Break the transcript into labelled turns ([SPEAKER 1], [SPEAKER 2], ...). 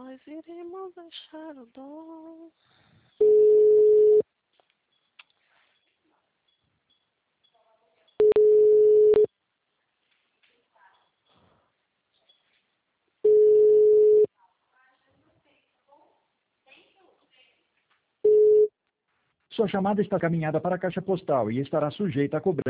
[SPEAKER 1] nós iremos deixar o dom.
[SPEAKER 2] Sua chamada está caminhada para a caixa postal e estará sujeita a cobrança.